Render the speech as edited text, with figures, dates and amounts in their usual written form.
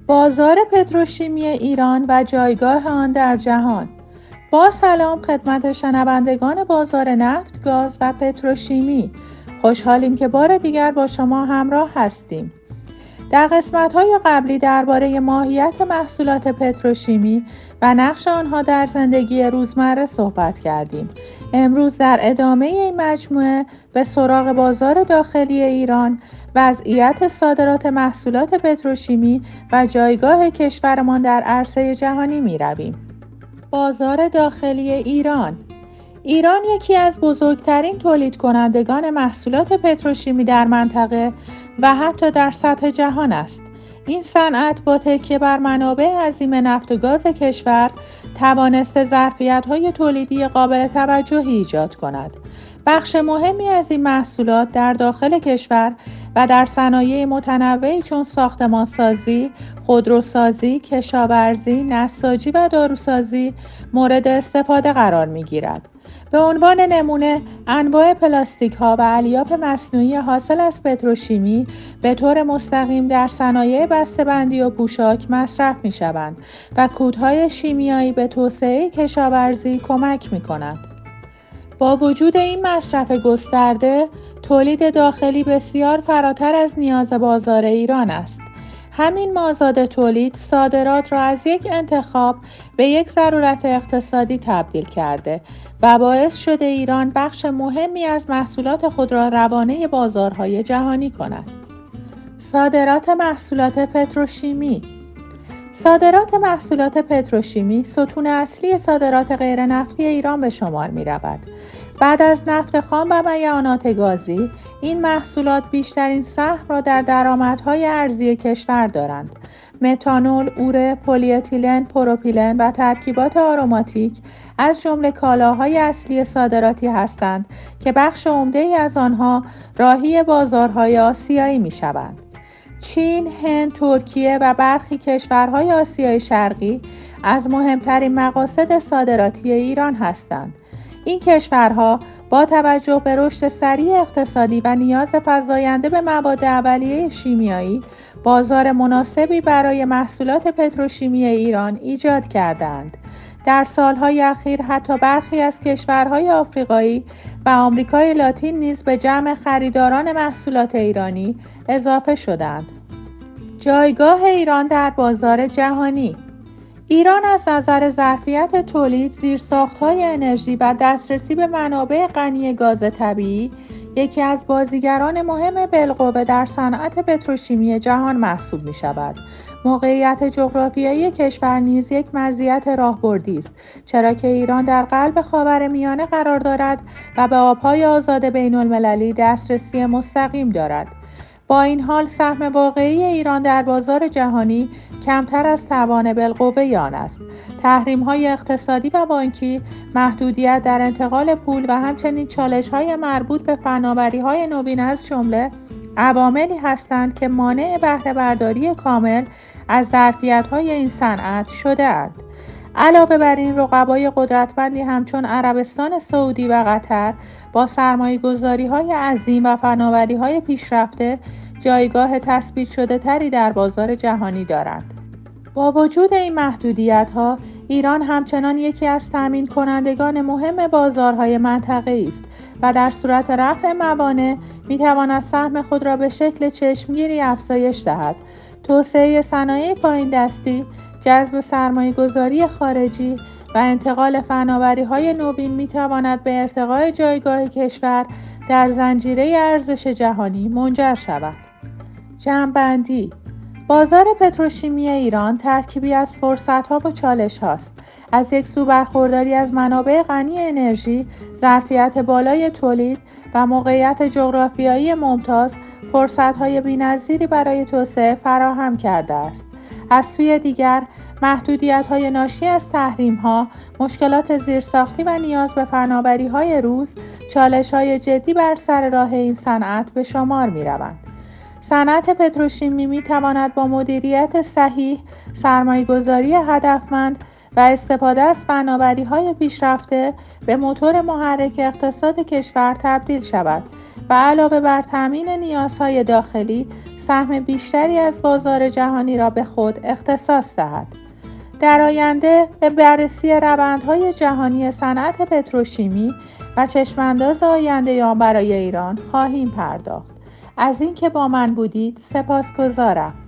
بازار پتروشیمی ایران و جایگاه آن در جهان. با سلام خدمت شنوندگان بازار نفت، گاز و پتروشیمی. خوشحالیم که بار دیگر با شما همراه هستیم. در قسمت‌های قبلی درباره ماهیت محصولات پتروشیمی و نقش آنها در زندگی روزمره صحبت کردیم. امروز در ادامه این مجموعه به سراغ بازار داخلی ایران، وضعیت صادرات محصولات پتروشیمی و جایگاه کشورمان در عرصه جهانی می‌رویم. بازار داخلی ایران. ایران یکی از بزرگترین تولید کنندگان محصولات پتروشیمی در منطقه و حتی در سطح جهان است. این صنعت با تکیه بر منابع عظیم نفت و گاز کشور توانسته ظرفیت‌های تولیدی قابل توجهی ایجاد کند. بخش مهمی از این محصولات در داخل کشور و در صنایع متنوعی چون ساختمانسازی، خودروسازی، کشاورزی، نساجی و داروسازی مورد استفاده قرار می‌گیرد. به عنوان نمونه، انواع پلاستیک‌ها و الیاف مصنوعی حاصل از پتروشیمی به طور مستقیم در صنایع بسته‌بندی و پوشاک مصرف می‌شوند و کودهای شیمیایی به توسعه کشاورزی کمک می‌کنند. با وجود این مصرف گسترده، تولید داخلی بسیار فراتر از نیاز بازار ایران است. همین مازاد تولید صادرات را از یک انتخاب به یک ضرورت اقتصادی تبدیل کرده و باعث شده ایران بخش مهمی از محصولات خود را روانه بازارهای جهانی کند. صادرات محصولات پتروشیمی. صادرات محصولات پتروشیمی ستون اصلی صادرات غیر نفتی ایران به شمار می رود. بعد از نفت خام و معدنیات گازی، این محصولات بیشترین سهم را در درآمدهای ارزی کشور دارند. متانول، اوره، پلی اتیلن، پروپیلن و ترکیبات آروماتیک از جمله کالاهای اصلی صادراتی هستند که بخش عمده‌ای از آنها راهی بازارهای آسیایی می‌شوند. چین، هند، ترکیه و برخی کشورهای آسیای شرقی از مهمترین مقاصد صادراتی ایران هستند. این کشورها با توجه به رشد سریع اقتصادی و نیاز فزاینده به مواد اولیه شیمیایی، بازار مناسبی برای محصولات پتروشیمی ایران ایجاد کردند. در سالهای اخیر حتی برخی از کشورهای آفریقایی و آمریکای لاتین نیز به جمع خریداران محصولات ایرانی اضافه شدند. جایگاه ایران در بازار جهانی. ایران از نظر ظرفیت تولید، زیرساخت‌های انرژی و دسترسی به منابع غنی گاز طبیعی یکی از بازیگران مهم بالقوه در صنعت پتروشیمی جهان محسوب می‌شود. موقعیت جغرافیایی کشور نیز یک مزیت راهبردی است، چرا که ایران در قلب خاورمیانه قرار دارد و به آب‌های آزاد بین‌المللی دسترسی مستقیم دارد. با این حال سهم واقعی ایران در بازار جهانی کمتر از توان بالقوه آن است. تحریم‌های اقتصادی و بانکی، محدودیت در انتقال پول و همچنین چالش‌های مربوط به فناوری‌های نوین از جمله عواملی هستند که مانع بهره برداری کامل از ظرفیت‌های این صنعت شده‌اند. علاوه بر این، رقبای قدرتمندی همچون عربستان سعودی و قطر با سرمایه‌گذاری‌های عظیم و فناوری‌های پیشرفته جایگاه تثبیت شده تری در بازار جهانی دارند. با وجود این محدودیت‌ها، ایران همچنان یکی از تامین کنندگان مهم بازارهای منطقه‌ای است و در صورت رفع موانع می‌تواند سهم خود را به شکل چشمگیری افزایش دهد. توسعه صنایع پایین‌دستی، جذب سرمایه‌گذاری خارجی و انتقال فناوری‌های نوین می‌تواند به ارتقای جایگاه کشور در زنجیره ارزش جهانی منجر شود. جمع‌بندی: بازار پتروشیمی ایران ترکیبی از فرصت‌ها و چالش‌هاست. از یک سو برخورداری از منابع غنی انرژی، ظرفیت بالای تولید و موقعیت جغرافیایی ممتاز، فرصت‌های بی‌نظیری برای توسعه فراهم کرده است. از سوی دیگر، محدودیت‌های ناشی از تحریم‌ها، مشکلات زیرساختی و نیاز به فناوری‌های روز، چالش‌های جدی بر سر راه این صنعت به شمار می‌روند. صنعت پتروشیمی می‌تواند با مدیریت صحیح، سرمایه‌گذاری هدفمند و استفاده از فناوری‌های پیشرفته به موتور محرک اقتصاد کشور تبدیل شود و علاوه بر تامین نیازهای داخلی، سهم بیشتری از بازار جهانی را به خود اختصاص دهد. در آینده به بررسی روندهای جهانی صنعت پتروشیمی و چشمانداز آینده آن برای ایران خواهیم پرداخت. از اینکه با من بودید سپاسگزارم.